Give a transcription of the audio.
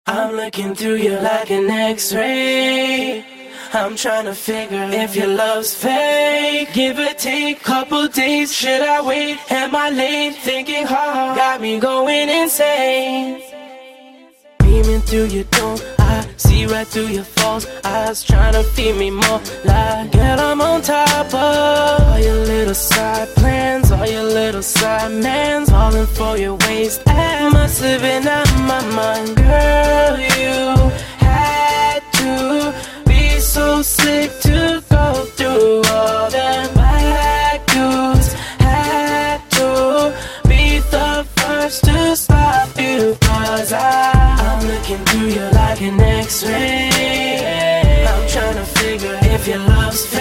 I'm looking through you like an X-ray. I'm trying to figure if your love's fake. Give or take, couple days. Should I wait? Am I late? Thinking hard got me going insane. Beaming through your dome, I see right through your false eyes, trying to feed me more lies. Girl, I'm on top of all your little side plans, all your little side mans, falling for your waist. I must have been out of my mind. Girl, you had to be so slick to go through all them black dudes. Had to be the first to stop you, 'cause I'm looking through you like an X-ray. I'm trying to figure if your love's fake.